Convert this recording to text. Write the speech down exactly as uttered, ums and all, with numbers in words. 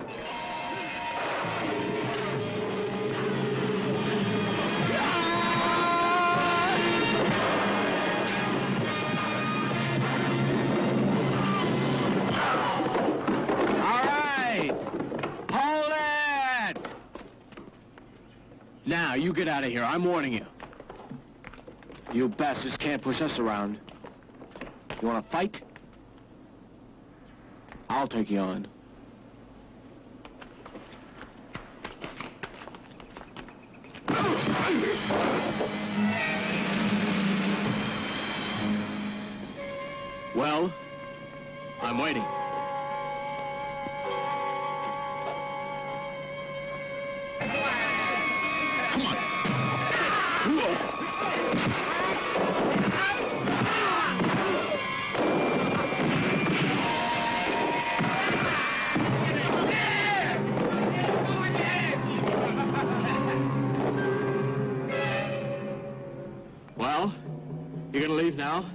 Now, you get out of here. I'm warning you. You bastards can't push us around. You want to fight? I'll take you on. Well, I'm waiting. Come on. Well, you gonna leave now?